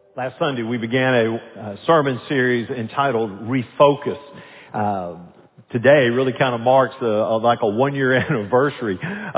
Last Sunday, we began a sermon series entitled Refocus. Today really kind of marks like a 1-year anniversary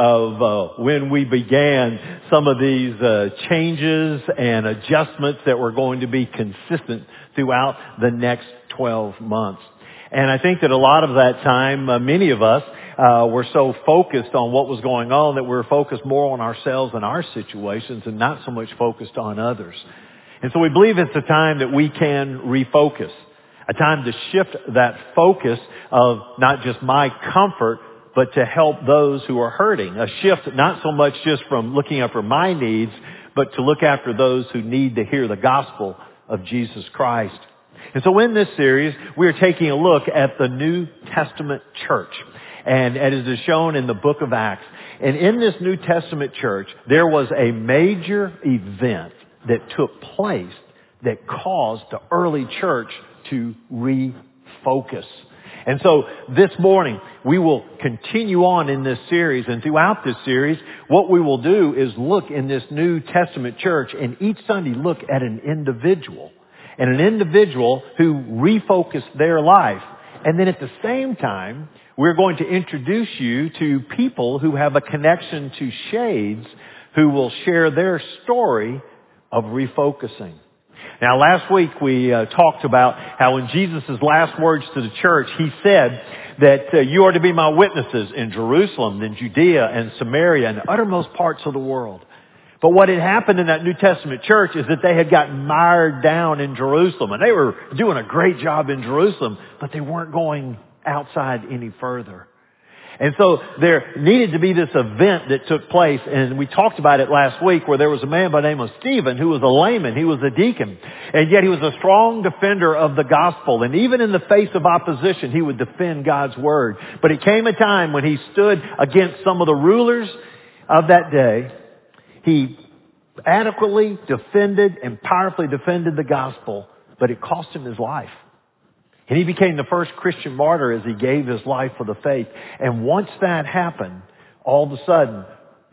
of when we began some of these changes and adjustments that were going to be consistent throughout the next 12 months. And I think that a lot of that time, many of us were so focused on what was going on that we were focused more on ourselves and our situations and not so much focused on others. And so we believe it's a time that we can refocus, a time to shift that focus of not just my comfort, but to help those who are hurting. A shift not so much just from looking after my needs, but to look after those who need to hear the gospel of Jesus Christ. And so in this series, we are taking a look at the New Testament church. And as is shown in the book of Acts. And in this New Testament church, there was a major event that took place that caused the early church to refocus. And so this morning, we will continue on in this series. And throughout this series, what we will do is look in this New Testament church and each Sunday look at an individual. And an individual who refocused their life. And then at the same time, we're going to introduce you to people who have a connection to Shades who will share their story of refocusing. Now last week we talked about how in Jesus' last words to the church, he said that you are to be my witnesses in Jerusalem, in Judea and Samaria and the uttermost parts of the world. But what had happened in that New Testament church is that they had gotten mired down in Jerusalem. And they were doing a great job in Jerusalem, but they weren't going outside any further. And so there needed to be this event that took place, and we talked about it last week, where there was a man by the name of Stephen who was a layman, he was a deacon, and yet he was a strong defender of the gospel. And even in the face of opposition, he would defend God's word. But it came a time when he stood against some of the rulers of that day. He adequately defended and powerfully defended the gospel, but it cost him his life. And he became the first Christian martyr as he gave his life for the faith. And once that happened, all of a sudden,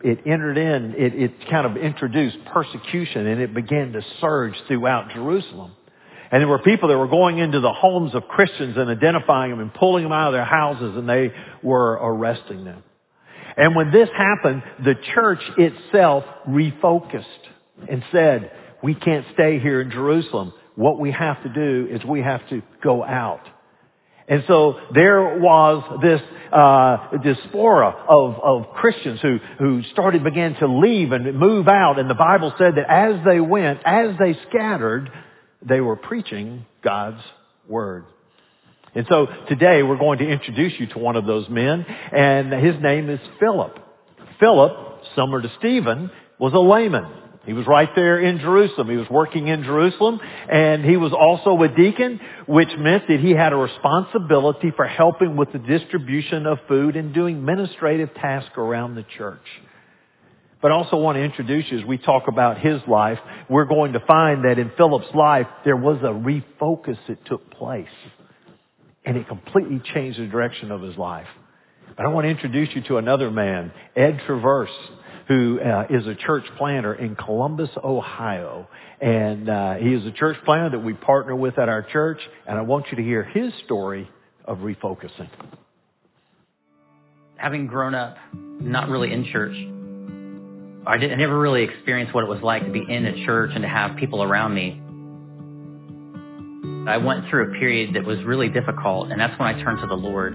it kind of introduced persecution, and it began to surge throughout Jerusalem. And there were people that were going into the homes of Christians and identifying them and pulling them out of their houses, and they were arresting them. And when this happened, the church itself refocused and said, we can't stay here in Jerusalem. What we have to do is we have to go out. And so there was this diaspora of Christians who began to leave and move out. And the Bible said that as they went, as they scattered, they were preaching God's word. And so today we're going to introduce you to one of those men, and his name is Philip. Philip, similar to Stephen, was a layman. He was right there in Jerusalem. He was working in Jerusalem, and he was also a deacon, which meant that he had a responsibility for helping with the distribution of food and doing administrative tasks around the church. But I also want to introduce you, as we talk about his life, we're going to find that in Philip's life, there was a refocus that took place. And it completely changed the direction of his life. But I want to introduce you to another man, Ed Traverse, who is a church planter in Columbus, Ohio. And he is a church planter that we partner with at our church. And I want you to hear his story of refocusing. Having grown up not really in church, I never really experienced what it was like to be in a church and to have people around me. I went through a period that was really difficult, and that's when I turned to the Lord.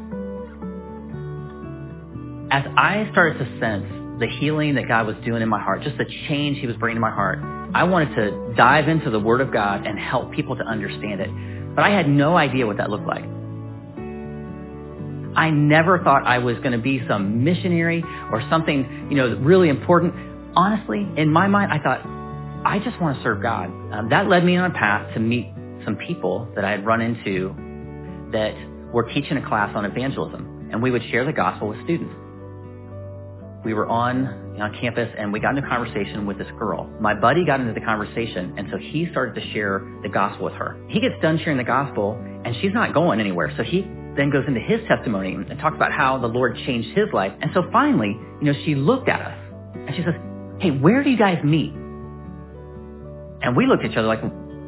As I started to sense the healing that God was doing in my heart, just the change he was bringing to my heart, I wanted to dive into the Word of God and help people to understand it. But I had no idea what that looked like. I never thought I was going to be some missionary or something, really important. Honestly, in my mind, I thought, I just want to serve God. That led me on a path to meet some people that I had run into that were teaching a class on evangelism, and we would share the gospel with students. We were on campus, and we got into a conversation with this girl. My buddy got into the conversation, and so he started to share the gospel with her. He gets done sharing the gospel, and she's not going anywhere. So he then goes into his testimony and talks about how the Lord changed his life. And so finally, she looked at us, and she says, hey, where do you guys meet? And we looked at each other like,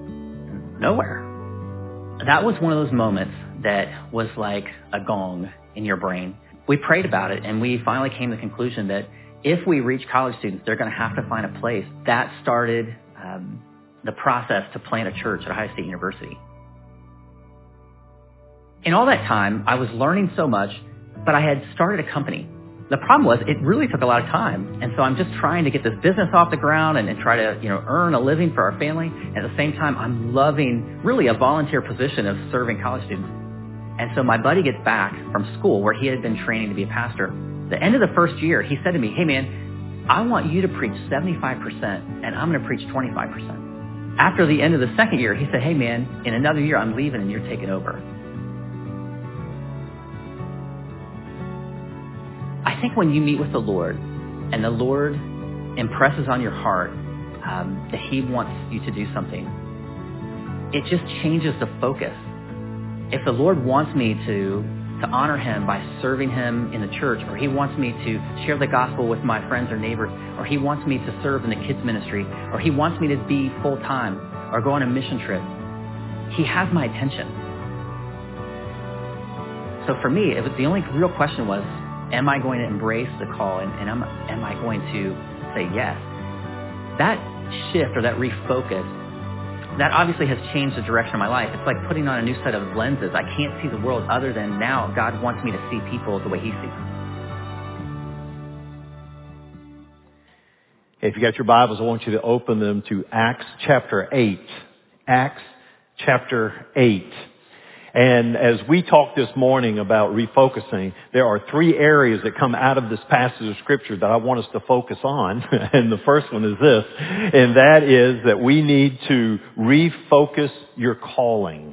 nowhere. That was one of those moments that was like a gong in your brain. We prayed about it, and we finally came to the conclusion that if we reach college students, they're going to have to find a place. That started the process to plant a church at Ohio State University. In all that time, I was learning so much, but I had started a company. The problem was it really took a lot of time. And so I'm just trying to get this business off the ground and try to, earn a living for our family. And at the same time, I'm loving really a volunteer position of serving college students. And so my buddy gets back from school where he had been training to be a pastor. The end of the first year, he said to me, hey man, I want you to preach 75% and I'm going to preach 25%. After the end of the second year, he said, hey man, in another year I'm leaving and you're taking over. I think when you meet with the Lord and the Lord impresses on your heart that he wants you to do something, it just changes the focus. If the Lord wants me to honor him by serving him in the church, or he wants me to share the gospel with my friends or neighbors, or he wants me to serve in the kids ministry, or he wants me to be full-time or go on a mission trip, he has my attention. So for me, the only real question was, am I going to embrace the call and am I going to say yes? That shift or that refocus, that obviously has changed the direction of my life. It's like putting on a new set of lenses. I can't see the world other than now God wants me to see people the way he sees them. If you got your Bibles, I want you to open them to Acts chapter 8. Acts chapter 8. And as we talk this morning about refocusing, there are three areas that come out of this passage of Scripture that I want us to focus on. And the first one is this, and that is that we need to refocus your calling.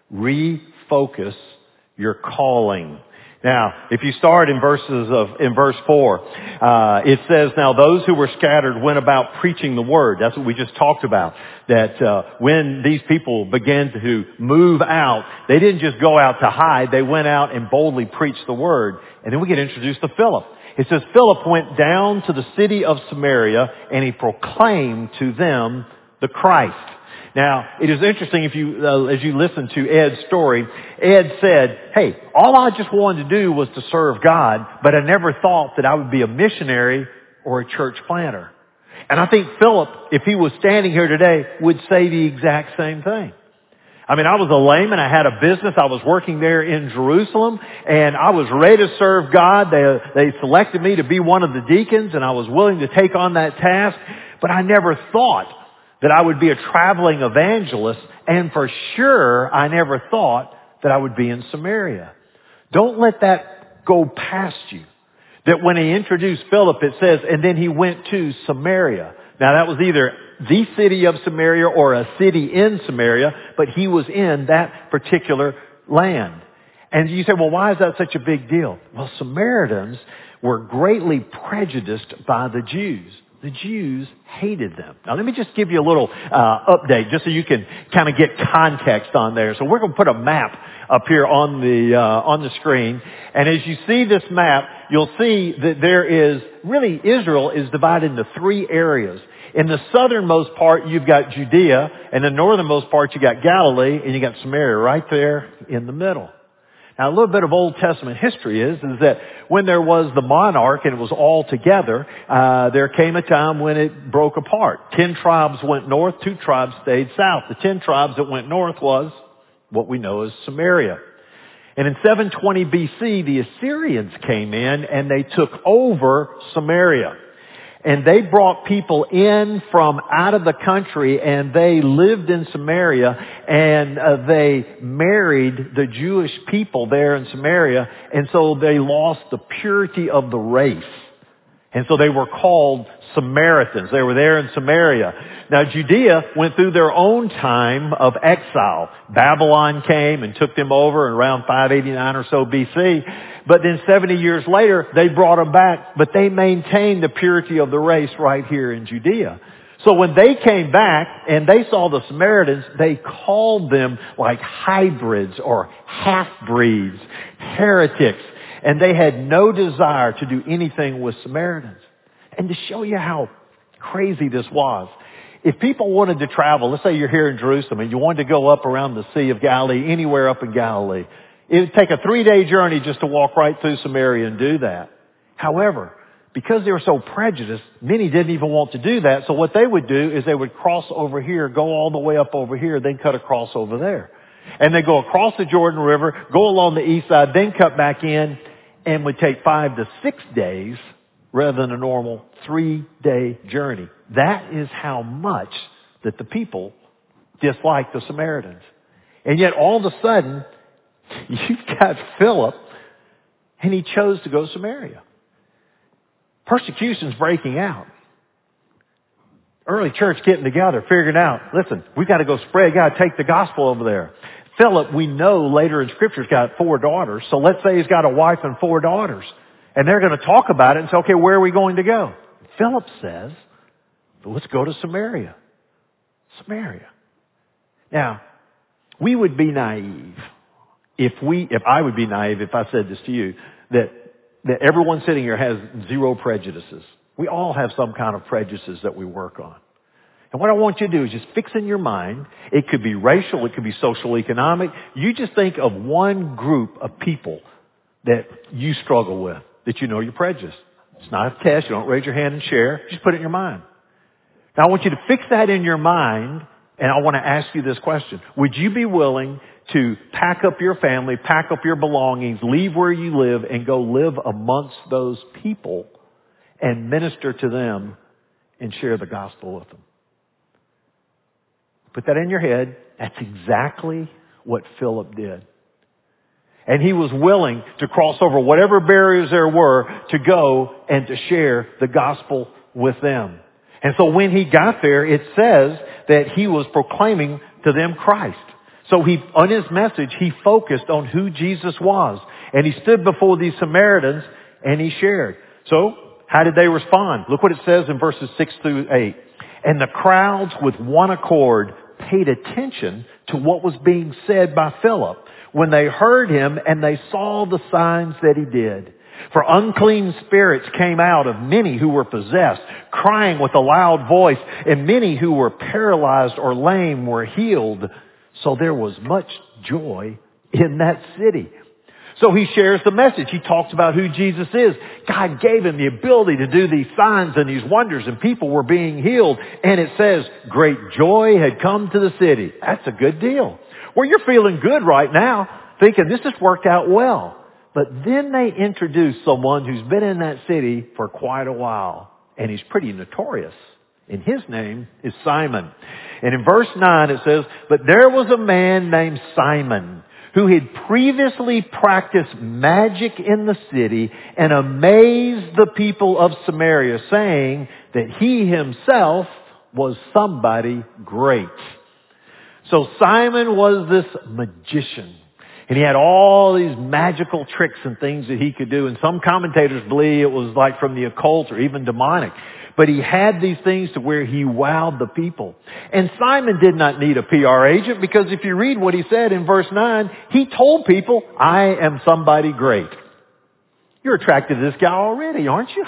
Refocus your calling. Now, if you start in verse 4, it says, now those who were scattered went about preaching the word. That's what we just talked about. That when these people began to move out, they didn't just go out to hide. They went out and boldly preached the word. And then we get introduced to Philip. It says, Philip went down to the city of Samaria and he proclaimed to them the Christ. Now, it is interesting if you, as you listen to Ed's story, Ed said, hey, all I just wanted to do was to serve God, but I never thought that I would be a missionary or a church planter. And I think Philip, if he was standing here today, would say the exact same thing. I mean, I was a layman. I had a business. I was working there in Jerusalem, and I was ready to serve God. They selected me to be one of the deacons, and I was willing to take on that task, but I never thought that I would be a traveling evangelist, and for sure, I never thought that I would be in Samaria. Don't let that go past you. That when he introduced Philip, it says, and then he went to Samaria. Now that was either the city of Samaria or a city in Samaria, but he was in that particular land. And you say, well, why is that such a big deal? Well, Samaritans were greatly prejudiced by the Jews. The Jews hated them. Now let me just give you a little update just so you can kind of get context on there. So we're going to put a map up here on the screen. And as you see this map, you'll see that there is, really Israel is divided into three areas. In the southernmost part, you've got Judea, and the northernmost part, you got Galilee, and you got Samaria right there in the middle. Now, a little bit of Old Testament history is that when there was the monarch and it was all together, there came a time when it broke apart. 10 tribes went north, 2 tribes stayed south. The 10 tribes that went north was what we know as Samaria. And in 720 BC, the Assyrians came in and they took over Samaria. And they brought people in from out of the country and they lived in Samaria and they married the Jewish people there in Samaria. And so they lost the purity of the race. And so they were called Samaritans. They were there in Samaria. Now Judea went through their own time of exile. Babylon came and took them over in around 589 or so BC. But then 70 years later, they brought them back, but they maintained the purity of the race right here in Judea. So when they came back and they saw the Samaritans, they called them like hybrids or half-breeds, heretics, and they had no desire to do anything with Samaritans. And to show you how crazy this was, If people wanted to travel, let's say you're here in Jerusalem and you wanted to go up around the Sea of Galilee, anywhere up in Galilee, it would take a 3-day journey just to walk right through Samaria and do that. However, because they were so prejudiced, many didn't even want to do that. So what they would do is they would cross over here, go all the way up over here, then cut across over there. And they go across the Jordan River, go along the east side, then cut back in, and would take 5 to 6 days rather than a normal 3-day journey. That is how much that the people disliked the Samaritans. And yet all of a sudden, you've got Philip, and he chose to go to Samaria. Persecution's breaking out. Early church getting together, figuring out, listen, we've got to go spread, got to take the gospel over there. Philip, we know later in Scripture, has got 4 daughters. So let's say he's got a wife and 4 daughters. And they're going to talk about it and say, okay, where are we going to go? Philip says, well, let's go to Samaria. Samaria. Now, we would be naive if I would be naive if I said this to you, that everyone sitting here has 0 prejudices. We all have some kind of prejudices that we work on. And what I want you to do is just fix in your mind. It could be racial. It could be social economic. You just think of one group of people that you struggle with, that you know you're prejudiced. It's not a test. You don't raise your hand and share. Just put it in your mind. Now I want you to fix that in your mind, and I want to ask you this question. Would you be willing to pack up your family, pack up your belongings, leave where you live, and go live amongst those people and minister to them and share the gospel with them? Put that in your head. That's exactly what Philip did. And he was willing to cross over whatever barriers there were to go and to share the gospel with them. And so when he got there, it says that he was proclaiming to them Christ. So on his message, he focused on who Jesus was. And he stood before these Samaritans and he shared. So how did they respond? Look what it says in verses 6 through 8. And the crowds with one accord paid attention to what was being said by Philip when they heard him and they saw the signs that he did. For unclean spirits came out of many who were possessed, crying with a loud voice, and many who were paralyzed or lame were healed. So there was much joy in that city. So he shares the message. He talks about who Jesus is. God gave him the ability to do these signs and these wonders, and people were being healed. And it says, great joy had come to the city. That's a good deal. Well, you're feeling good right now, thinking this has worked out well. But then they introduce someone who's been in that city for quite a while, and he's pretty notorious. And his name is Simon. And in verse 9 it says, but there was a man named Simon who had previously practiced magic in the city and amazed the people of Samaria, saying that he himself was somebody great. So Simon was this magician. And he had all these magical tricks and things that he could do. And some commentators believe it was like from the occult or even demonic. But he had these things to where he wowed the people. And Simon did not need a PR agent, because if you read what he said in verse 9, he told people, I am somebody great. You're attracted to this guy already, aren't you?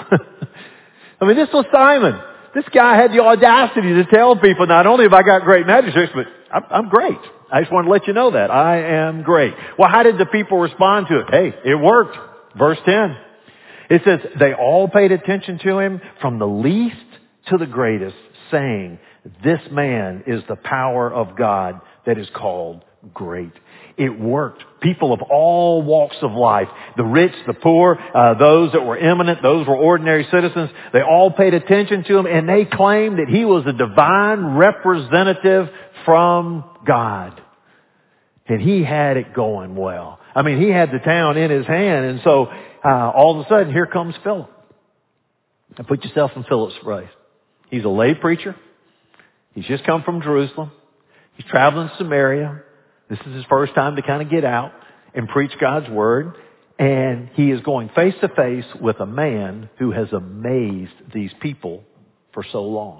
I mean, this was Simon. This guy had the audacity to tell people, not only have I got great magic tricks, but I'm great. I just want to let you know that. I am great. Well, how did the people respond to it? Hey, it worked. Verse 10. It says, they all paid attention to him from the least to the greatest, saying, this man is the power of God that is called great. It worked. People of all walks of life, the rich, the poor, those that were eminent, those were ordinary citizens, they all paid attention to him, and they claimed that he was a divine representative from God. And he had it going well. I mean, he had the town in his hand, and so all of a sudden, here comes Philip. Now put yourself in Philip's place. He's a lay preacher. He's just come from Jerusalem. He's traveling to Samaria. This is his first time to kind of get out and preach God's word. And he is going face to face with a man who has amazed these people for so long.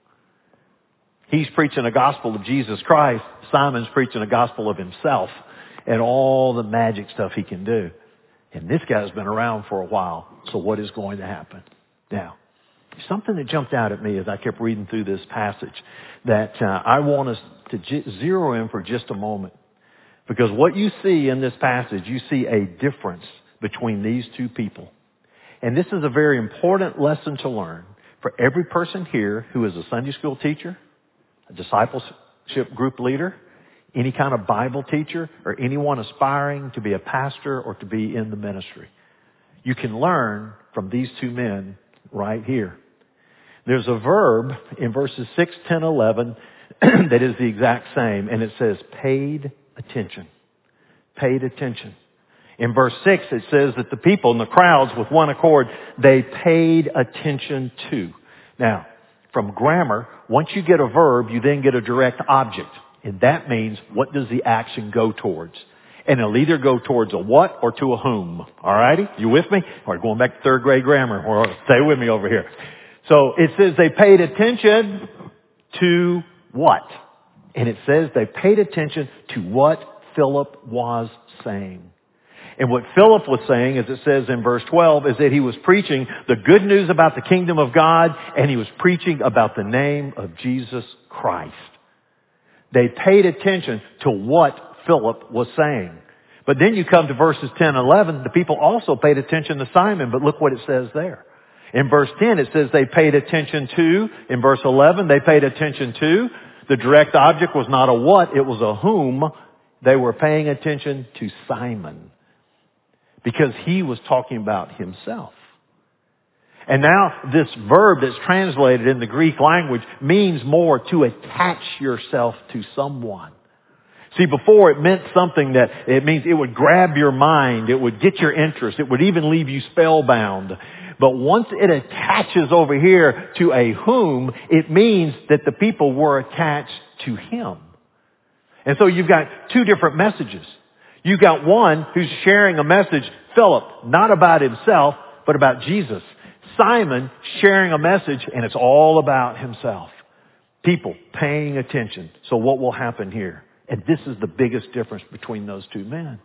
He's preaching a gospel of Jesus Christ. Simon's preaching a gospel of himself and all the magic stuff he can do. And this guy's been around for a while. So what is going to happen? Now, Something that jumped out at me as I kept reading through this passage that I want us to zero in for just a moment. Because what you see in this passage, you see a difference between these two people. And this is a very important lesson to learn for every person here who is a Sunday school teacher, a discipleship group leader, any kind of Bible teacher, or anyone aspiring to be a pastor or to be in the ministry. You can learn from these two men right here. There's a verb in verses 6, 10, 11 that is the exact same, and it says paid attention. Paid attention. In verse 6, it says that the people in the crowds with one accord, they paid attention to. Now, from grammar, once you get a verb, you then get a direct object. And that means, what does the action go towards? And it'll either go towards a what or to a whom. Alrighty? You with me? Or going back to third grade grammar, or stay with me over here. So it says they paid attention to what? And it says they paid attention to what Philip was saying. And what Philip was saying, as it says in verse 12, is that he was preaching the good news about the kingdom of God, and he was preaching about the name of Jesus Christ. They paid attention to what Philip was saying. But then you come to verses 10 and 11, the people also paid attention to Simon, but look what it says there. In verse 10, it says they paid attention to. In verse 11, they paid attention to. The direct object was not a what, it was a whom. They were paying attention to Simon, because he was talking about himself. And now this verb that's translated in the Greek language means more to attach yourself to someone. See, before it meant something that it means it would grab your mind, it would get your interest, it would even leave you spellbound. But once it attaches over here to a whom, it means that the people were attached to him. And so you've got two different messages. You've got one who's sharing a message, Philip, not about himself, but about Jesus. Simon sharing a message, and it's all about himself. People paying attention. So what will happen here? And this is the biggest difference between those two men.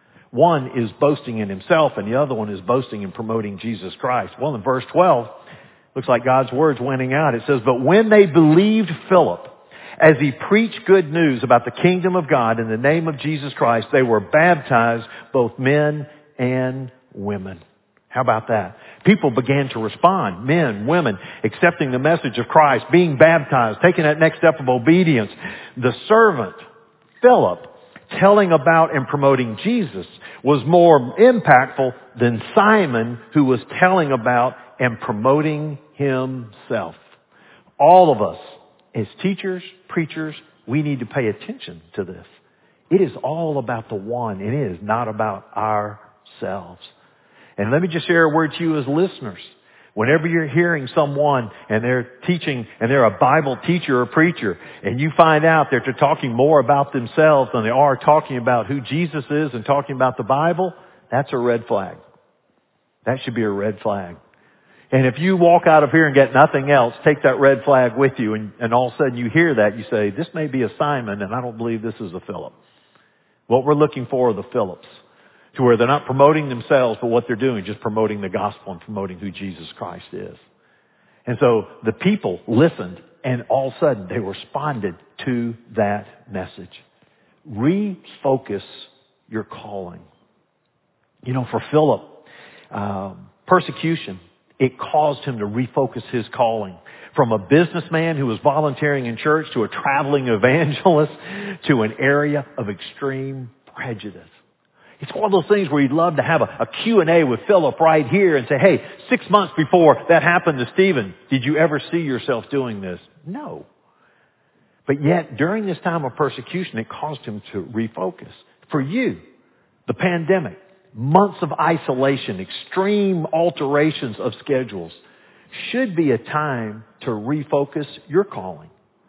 One is boasting in himself, and the other one is boasting in promoting Jesus Christ. Well, in verse 12, looks like God's word's winning out. It says, but when they believed Philip, as he preached good news about the kingdom of God in the name of Jesus Christ, they were baptized, both men and women. How about that? People began to respond. Men, women, accepting the message of Christ, being baptized, taking that next step of obedience. The servant, Philip, telling about and promoting Jesus was more impactful than Simon, who was telling about and promoting himself. All of us, as teachers, preachers, we need to pay attention to this. It is all about the one, and it is not about ourselves. And let me just share a word to you as listeners. Whenever you're hearing someone and they're teaching and they're a Bible teacher or preacher, and you find out that they're talking more about themselves than they are talking about who Jesus is and talking about the Bible, that's a red flag. That should be a red flag. And if you walk out of here and get nothing else, take that red flag with you, and all of a sudden you hear that, you say, this may be a Simon, and I don't believe this is a Philip. What we're looking for are the Philips, to where they're not promoting themselves, but what they're doing, just promoting the gospel and promoting who Jesus Christ is. And so the people listened, and all of a sudden they responded to that message. Refocus your calling. You know, for Philip, persecution, it caused him to refocus his calling. From a businessman who was volunteering in church to a traveling evangelist to an area of extreme prejudice. It's one of those things where you'd love to have a Q&A with Philip right here and say, hey, 6 months before that happened to Stephen, did you ever see yourself doing this? No. But yet, during this time of persecution, it caused him to refocus. For you, the pandemic, months of isolation, extreme alterations of schedules, should be a time to refocus your calling.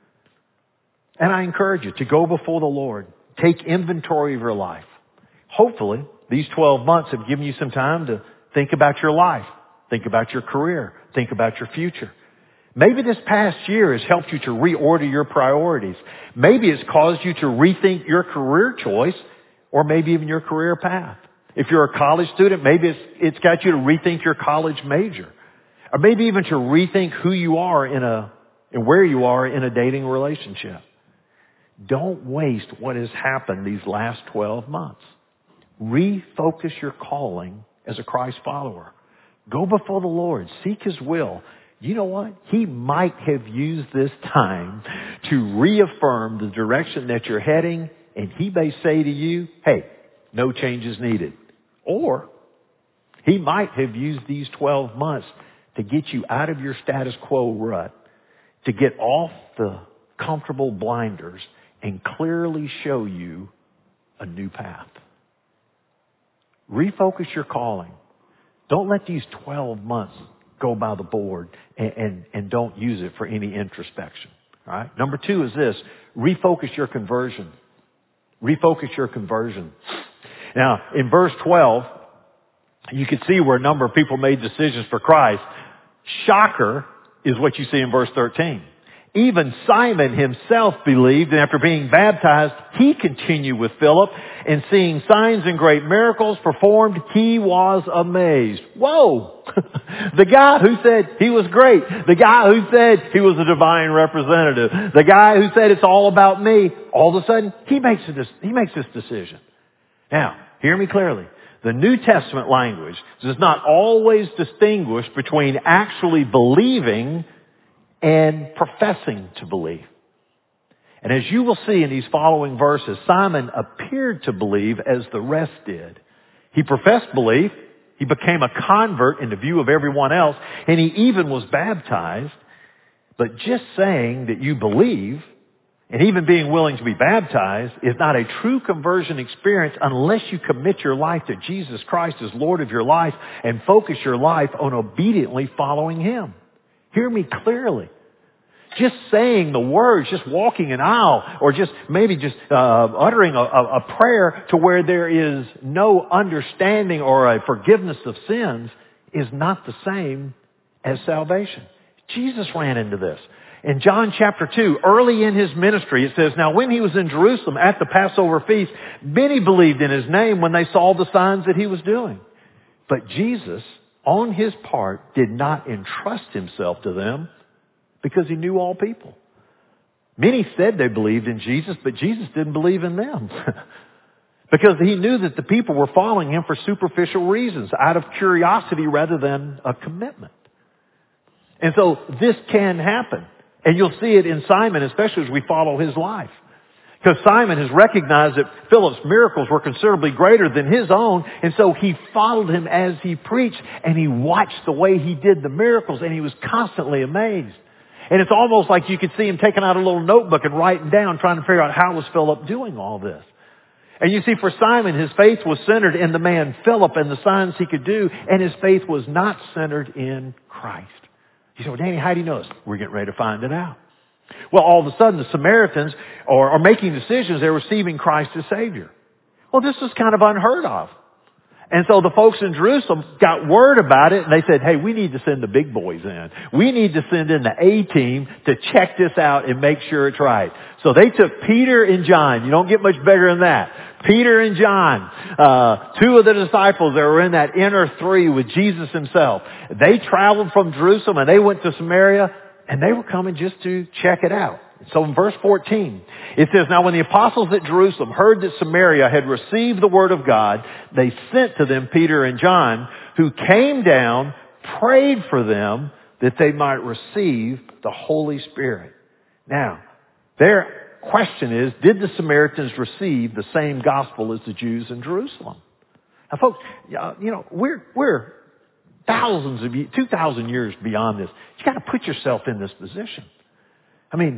And I encourage you to go before the Lord. Take inventory of your life. Hopefully, these 12 months have given you some time to think about your life, think about your career, think about your future. Maybe this past year has helped you to reorder your priorities. Maybe it's caused you to rethink your career choice, or maybe even your career path. If you're a college student, maybe it's got you to rethink your college major. Or maybe even to rethink who you are and where you are in a dating relationship. Don't waste what has happened these last 12 months. Refocus your calling as a Christ follower. Go before the Lord. Seek His will. You know what? He might have used this time to reaffirm the direction that you're heading, and He may say to you, hey, no changes needed. Or He might have used these 12 months to get you out of your status quo rut, to get off the comfortable blinders and clearly show you a new path. Refocus your calling. Don't let these 12 months go by the board and don't use it for any introspection. All right? Number 2 is this. Refocus your conversion. Refocus your conversion. Now, in verse 12, you can see where a number of people made decisions for Christ. Shocker is what you see in verse 13. Even Simon himself believed, and after being baptized, he continued with Philip, and seeing signs and great miracles performed, he was amazed. Whoa! The guy who said he was great, the guy who said he was a divine representative, the guy who said it's all about me, all of a sudden, he makes this decision. Now, hear me clearly. The New Testament language does not always distinguish between actually believing and professing to believe. And as you will see in these following verses, Simon appeared to believe as the rest did. He professed belief. He became a convert in the view of everyone else, and he even was baptized. But just saying that you believe and even being willing to be baptized is not a true conversion experience unless you commit your life to Jesus Christ as Lord of your life and focus your life on obediently following Him. Hear me clearly. Just saying the words, just walking an aisle, or just maybe just uttering a prayer to where there is no understanding or a forgiveness of sins is not the same as salvation. Jesus ran into this. In John chapter 2, early in His ministry, it says, now when He was in Jerusalem at the Passover feast, many believed in His name when they saw the signs that He was doing. But Jesus, on His part, did not entrust Himself to them because He knew all people. Many said they believed in Jesus, but Jesus didn't believe in them. Because He knew that the people were following Him for superficial reasons, out of curiosity rather than a commitment. And so this can happen. And you'll see it in Simon, especially as we follow his life. Because Simon has recognized that Philip's miracles were considerably greater than his own. And so he followed him as he preached. And he watched the way he did the miracles. And he was constantly amazed. And it's almost like you could see him taking out a little notebook and writing down, trying to figure out how was Philip doing all this. And you see, for Simon, his faith was centered in the man Philip and the signs he could do. And his faith was not centered in Christ. You say, well, Danny, how do you know this? We're getting ready to find it out. Well, all of a sudden, the Samaritans are making decisions. They're receiving Christ as Savior. Well, this is kind of unheard of. And so the folks in Jerusalem got word about it, and they said, hey, we need to send the big boys in. We need to send in the A-team to check this out and make sure it's right. So they took Peter and John. You don't get much bigger than that. Peter and John, two of the disciples that were in that inner three with Jesus Himself. They traveled from Jerusalem and they went to Samaria, and they were coming just to check it out. So in verse 14, it says, now when the apostles at Jerusalem heard that Samaria had received the word of God, they sent to them Peter and John, who came down, prayed for them that they might receive the Holy Spirit. Now, their question is, did the Samaritans receive the same gospel as the Jews in Jerusalem? Now folks, you know, we're thousands of years, 2,000 years beyond this. You got to put yourself in this position. I mean,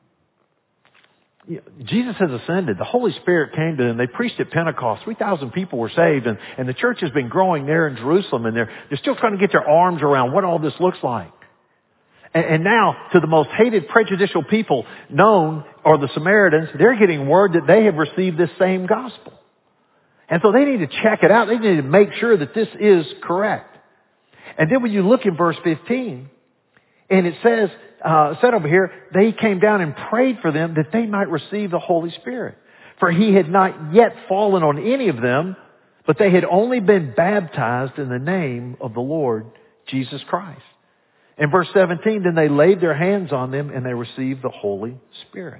Jesus has ascended. The Holy Spirit came to them. They preached at Pentecost. 3,000 people were saved, and the church has been growing there in Jerusalem, and they're still trying to get their arms around what all this looks like. And now, to the most hated, prejudicial people known, or the Samaritans, they're getting word that they have received this same gospel. And so they need to check it out. They need to make sure that this is correct. And then when you look in verse 15, and it says, said over here, they came down and prayed for them that they might receive the Holy Spirit. For He had not yet fallen on any of them, but they had only been baptized in the name of the Lord Jesus Christ. In verse 17, then they laid their hands on them and they received the Holy Spirit.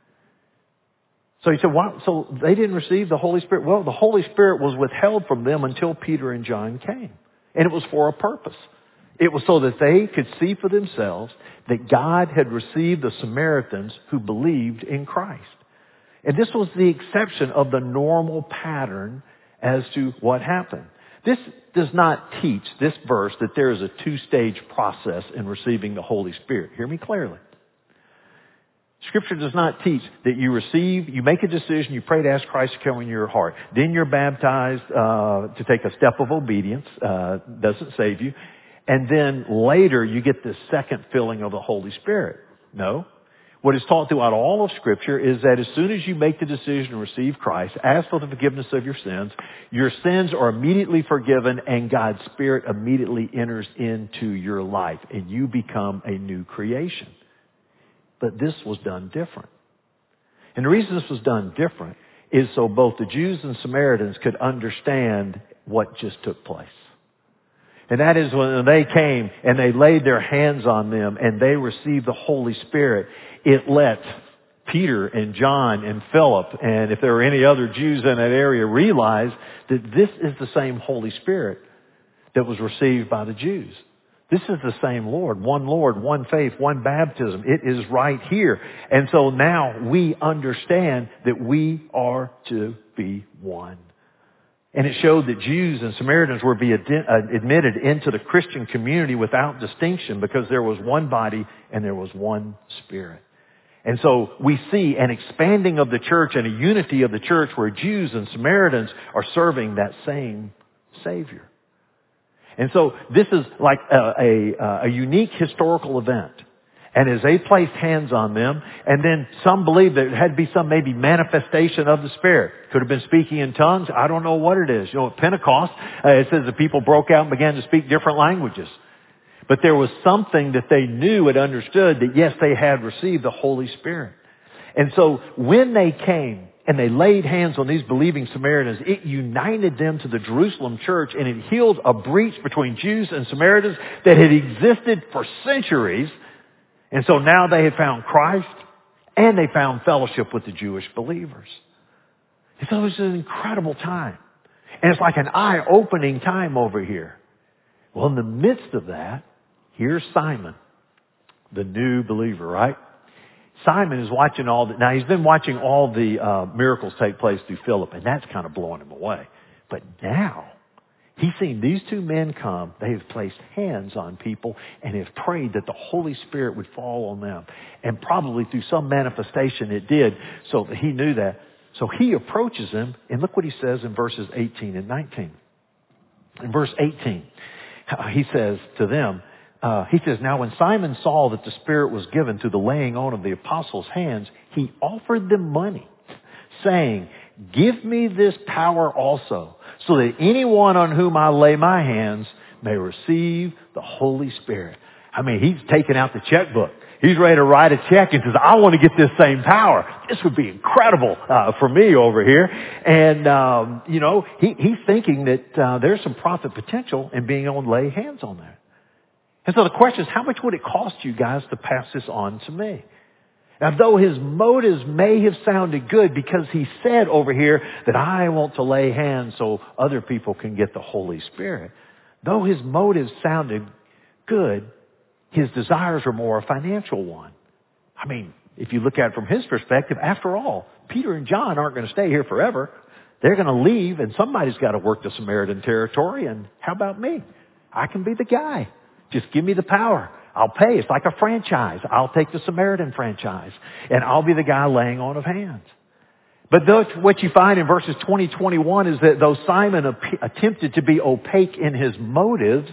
So he said, why? So they didn't receive the Holy Spirit? Well, the Holy Spirit was withheld from them until Peter and John came. And it was for a purpose. It was so that they could see for themselves that God had received the Samaritans who believed in Christ. And this was the exception of the normal pattern as to what happened. This does not teach, this verse, that there is a two-stage process in receiving the Holy Spirit. Hear me clearly. Scripture does not teach that you make a decision, you pray to ask Christ to come in your heart. Then you're baptized to take a step of obedience, doesn't save you. And then later you get the second filling of the Holy Spirit. No. What is taught throughout all of Scripture is that as soon as you make the decision to receive Christ, ask for the forgiveness of your sins are immediately forgiven and God's Spirit immediately enters into your life and you become a new creation. But this was done different. And the reason this was done different is so both the Jews and Samaritans could understand what just took place. And that is when they came and they laid their hands on them and they received the Holy Spirit, it let Peter and John and Philip, and if there were any other Jews in that area, realize that this is the same Holy Spirit that was received by the Jews. This is the same Lord, one faith, one baptism. It is right here. And so now we understand that we are to be one. And it showed that Jews and Samaritans were being admitted into the Christian community without distinction because there was one body and there was one Spirit. And so we see an expanding of the church and a unity of the church where Jews and Samaritans are serving that same Savior. And so this is like a unique historical event. And as they placed hands on them, and then some believe that it had to be some maybe manifestation of the Spirit. Could have been speaking in tongues. I don't know what it is. At Pentecost, it says the people broke out and began to speak different languages. But there was something that they knew and understood that yes, they had received the Holy Spirit. And so when they came and they laid hands on these believing Samaritans, it united them to the Jerusalem church and it healed a breach between Jews and Samaritans that had existed for centuries. And so now they had found Christ and they found fellowship with the Jewish believers. And so it was an incredible time. And it's like an eye-opening time over here. Well, in the midst of that, here's Simon, the new believer, right? Simon is watching now he's been watching all the miracles take place through Philip, and that's kind of blowing him away. But now, he's seen these two men come. They have placed hands on people and have prayed that the Holy Spirit would fall on them. And probably through some manifestation it did, so that he knew that. So he approaches them, and look what he says in verses 18 and 19. In verse 18, he says to them, now when Simon saw that the Spirit was given through the laying on of the apostles' hands, he offered them money, saying, give me this power also, so that anyone on whom I lay my hands may receive the Holy Spirit. I mean, he's taking out the checkbook. He's ready to write a check and says, I want to get this same power. This would be incredible for me over here. And, he's thinking that there's some profit potential in being able to lay hands on that. And so the question is, how much would it cost you guys to pass this on to me? Now, though his motives may have sounded good because he said over here that I want to lay hands so other people can get the Holy Spirit, though his motives sounded good, his desires were more a financial one. I mean, if you look at it from his perspective, after all, Peter and John aren't going to stay here forever. They're going to leave, and somebody's got to work the Samaritan territory, and how about me? I can be the guy. Just give me the power. I'll pay. It's like a franchise. I'll take the Samaritan franchise, and I'll be the guy laying on of hands. But what you find in verses 20, 21 is that though Simon attempted to be opaque in his motives,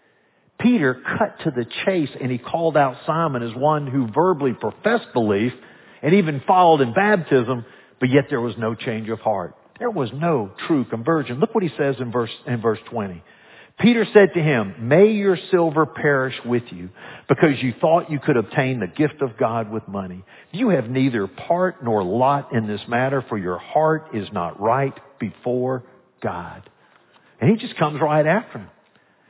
Peter cut to the chase, and he called out Simon as one who verbally professed belief and even followed in baptism, but yet there was no change of heart. There was no true conversion. Look what he says in verse 20. Peter said to him, may your silver perish with you, because you thought you could obtain the gift of God with money. You have neither part nor lot in this matter, for your heart is not right before God. And he just comes right after him.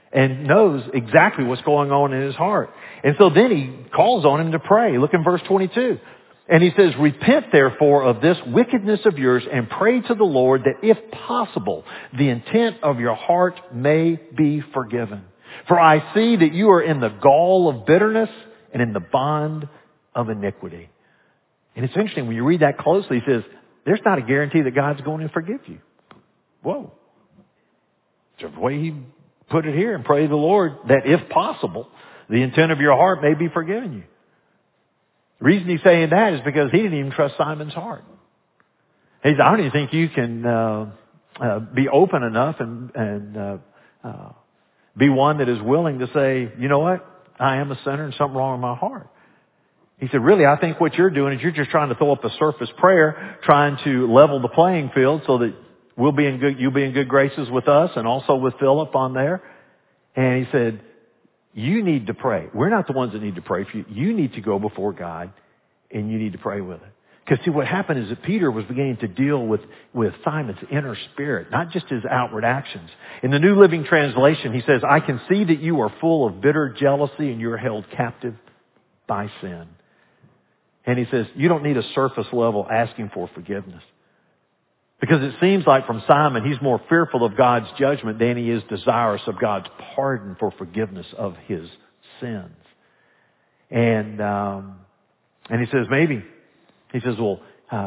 and knows exactly what's going on in his heart. And so then he calls on him to pray. Look in verse 22. And he says, repent therefore of this wickedness of yours and pray to the Lord that if possible, the intent of your heart may be forgiven. For I see that you are in the gall of bitterness and in the bond of iniquity. And it's interesting when you read that closely, he says, there's not a guarantee that God's going to forgive you. Whoa. So the way he put it here, and pray to the Lord that if possible, the intent of your heart may be forgiven you. The reason he's saying that is because he didn't even trust Simon's heart. He said, I don't even think you can be open enough and be one that is willing to say, you know what? I am a sinner and something wrong with my heart. He said, really, I think what you're doing is you're just trying to throw up a surface prayer, trying to level the playing field so that you'll be in good graces with us and also with Philip on there. And he said, you need to pray. We're not the ones that need to pray for you. You need to go before God and you need to pray with it. Because see, what happened is that Peter was beginning to deal with Simon's inner spirit, not just his outward actions. In the New Living Translation, he says, I can see that you are full of bitter jealousy and you're held captive by sin. And he says, you don't need a surface level asking for forgiveness. Because it seems like from Simon, he's more fearful of God's judgment than he is desirous of God's pardon for forgiveness of his sins. And he says, maybe. He says, well,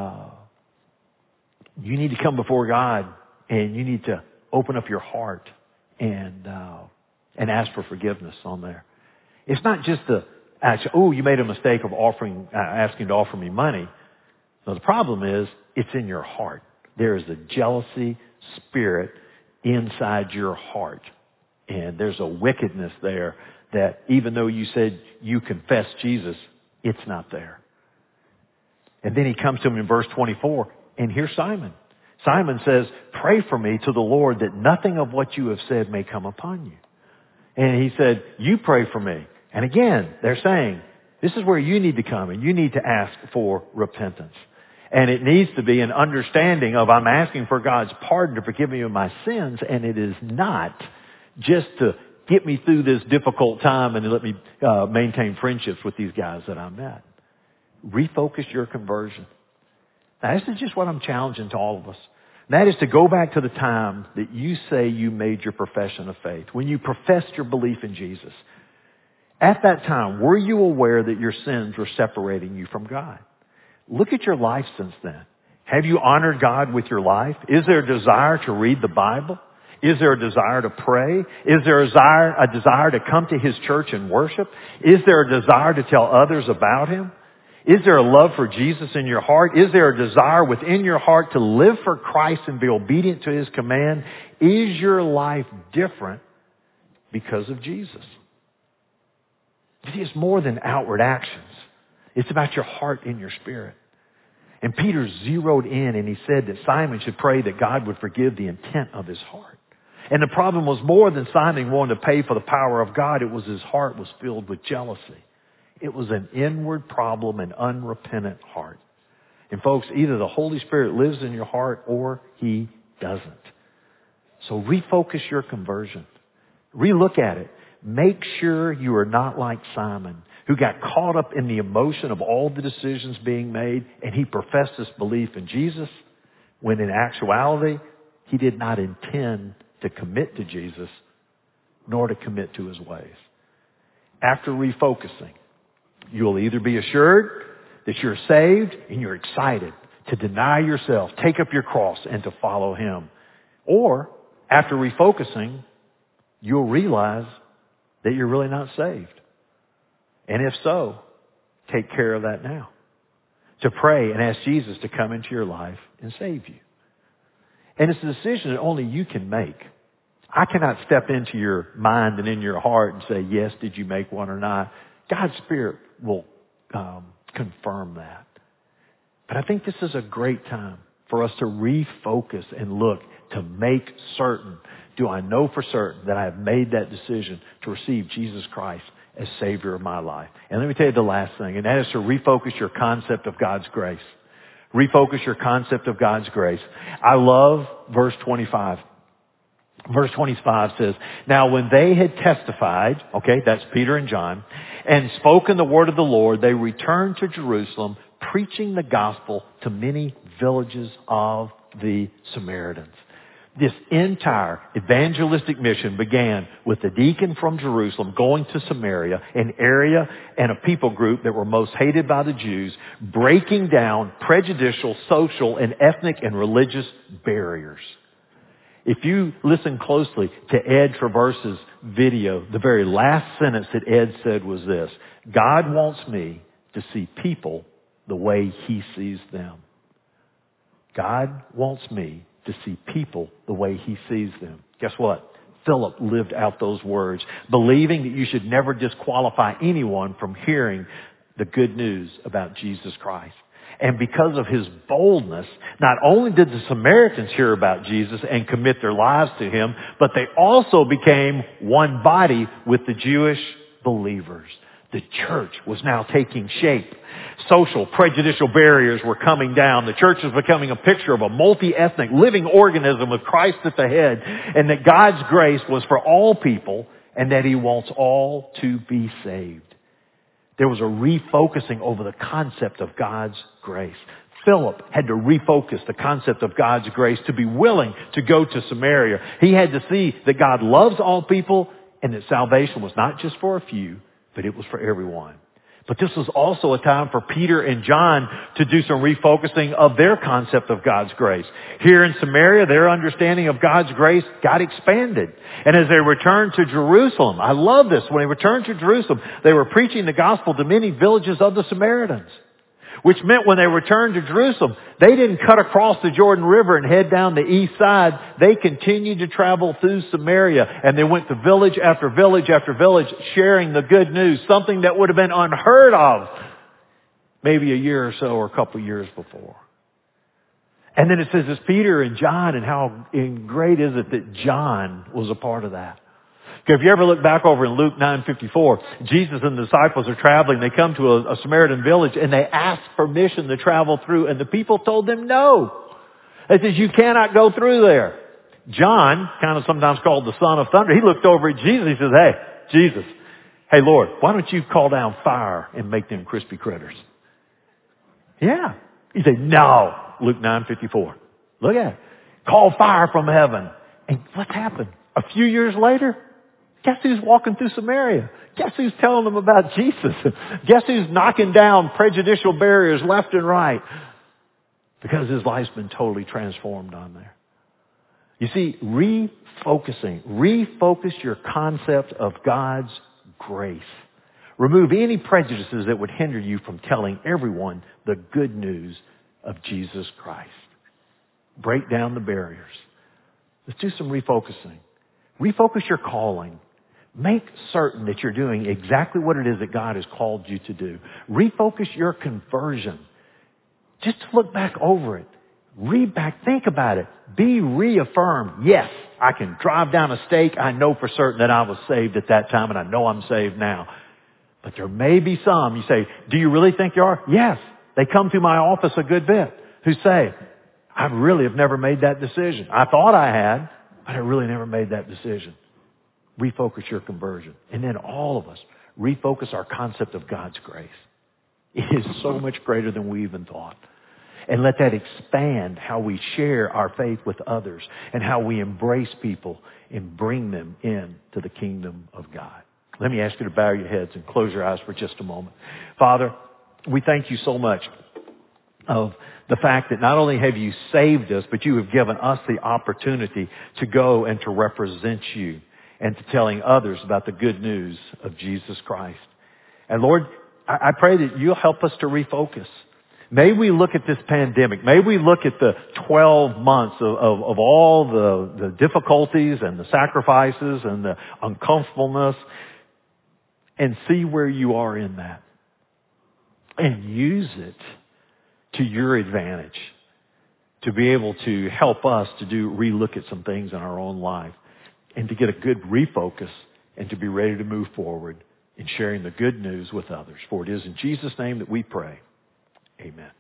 you need to come before God and you need to open up your heart and ask for forgiveness on there. It's not just you made a mistake of asking to offer me money. So the problem is, it's in your heart. There is a jealousy spirit inside your heart. And there's a wickedness there that even though you said you confess Jesus, it's not there. And then he comes to him in verse 24, and here's Simon. Simon says, pray for me to the Lord that nothing of what you have said may come upon you. And he said, you pray for me. And again, they're saying, this is where you need to come and you need to ask for repentance. And it needs to be an understanding of I'm asking for God's pardon to forgive me of my sins, and it is not just to get me through this difficult time and let me maintain friendships with these guys that I met. Refocus your conversion. Now, this is just what I'm challenging to all of us. That is to go back to the time that you say you made your profession of faith, when you professed your belief in Jesus. At that time, were you aware that your sins were separating you from God? Look at your life since then. Have you honored God with your life? Is there a desire to read the Bible? Is there a desire to pray? Is there a desire to come to His church and worship? Is there a desire to tell others about Him? Is there a love for Jesus in your heart? Is there a desire within your heart to live for Christ and be obedient to His command? Is your life different because of Jesus? It's more than outward actions. It's about your heart and your spirit. And Peter zeroed in and he said that Simon should pray that God would forgive the intent of his heart. And the problem was more than Simon wanting to pay for the power of God. It was his heart was filled with jealousy. It was an inward problem, an unrepentant heart. And folks, either the Holy Spirit lives in your heart or He doesn't. So refocus your conversion. Relook at it. Make sure you are not like Simon, who got caught up in the emotion of all the decisions being made, and he professed his belief in Jesus, when in actuality, he did not intend to commit to Jesus, nor to commit to His ways. After refocusing, you will either be assured that you're saved and you're excited to deny yourself, take up your cross, and to follow Him. Or, after refocusing, you'll realize that you're really not saved. And if so, take care of that now. To pray and ask Jesus to come into your life and save you. And it's a decision that only you can make. I cannot step into your mind and in your heart and say, yes, did you make one or not? God's Spirit will confirm that. But I think this is a great time for us to refocus and look to make certain, do I know for certain that I have made that decision to receive Jesus Christ as Savior of my life? And let me tell you the last thing, and that is to refocus your concept of God's grace. Refocus your concept of God's grace. I love verse 25. Verse 25 says, now when they had testified, okay, that's Peter and John, and spoken the word of the Lord, they returned to Jerusalem, preaching the gospel to many villages of the Samaritans. This entire evangelistic mission began with the deacon from Jerusalem going to Samaria, an area and a people group that were most hated by the Jews, breaking down prejudicial, social, and ethnic and religious barriers. If you listen closely to Ed Traverse's video, the very last sentence that Ed said was this: God wants me to see people the way He sees them. God wants me to see people the way He sees them. Guess what? Philip lived out those words, believing that you should never disqualify anyone from hearing the good news about Jesus Christ. And because of his boldness, not only did the Samaritans hear about Jesus and commit their lives to Him, but they also became one body with the Jewish believers. The church was now taking shape. Social, prejudicial barriers were coming down. The church was becoming a picture of a multi-ethnic living organism with Christ at the head, and that God's grace was for all people and that He wants all to be saved. There was a refocusing over the concept of God's grace. Philip had to refocus the concept of God's grace to be willing to go to Samaria. He had to see that God loves all people and that salvation was not just for a few, but it was for everyone. But this was also a time for Peter and John to do some refocusing of their concept of God's grace. Here in Samaria, their understanding of God's grace got expanded. And as they returned to Jerusalem, I love this, when they returned to Jerusalem, they were preaching the gospel to many villages of the Samaritans. Which meant when they returned to Jerusalem, they didn't cut across the Jordan River and head down the east side. They continued to travel through Samaria, and they went to village after village after village sharing the good news, something that would have been unheard of maybe a year or so or a couple of years before. And then it says it's Peter and John, and how great is it that John was a part of that. If you ever look back over in Luke 9:54, Jesus and the disciples are traveling. They come to a Samaritan village and they ask permission to travel through, and the people told them no. They said, you cannot go through there. John, kind of sometimes called the son of thunder, he looked over at Jesus. He says, hey, Jesus, hey Lord, why don't you call down fire and make them crispy critters? Yeah. He said, no. Luke 9:54. Look at it. Call fire from heaven. And what's happened? A few years later, guess who's walking through Samaria? Guess who's telling them about Jesus? Guess who's knocking down prejudicial barriers left and right? Because his life's been totally transformed on there. You see, refocus your concept of God's grace. Remove any prejudices that would hinder you from telling everyone the good news of Jesus Christ. Break down the barriers. Let's do some refocusing. Refocus your calling. Make certain that you're doing exactly what it is that God has called you to do. Refocus your conversion. Just look back over it. Read back. Think about it. Be reaffirmed. Yes, I can drive down a stake. I know for certain that I was saved at that time, and I know I'm saved now. But there may be some. You say, do you really think you are? Yes. They come through my office a good bit who say, I really have never made that decision. I thought I had, but I really never made that decision. Refocus your conversion. And then all of us, refocus our concept of God's grace. It is so much greater than we even thought. And let that expand how we share our faith with others and how we embrace people and bring them into the kingdom of God. Let me ask you to bow your heads and close your eyes for just a moment. Father, we thank you so much of the fact that not only have you saved us, but you have given us the opportunity to go and to represent you and to telling others about the good news of Jesus Christ. And Lord, I pray that you'll help us to refocus. May we look at this pandemic. May we look at the 12 months of all the difficulties and the sacrifices and the uncomfortableness and see where you are in that. And use it to your advantage to be able to help us to relook at some things in our own life and to get a good refocus and to be ready to move forward in sharing the good news with others. For it is in Jesus' name that we pray. Amen.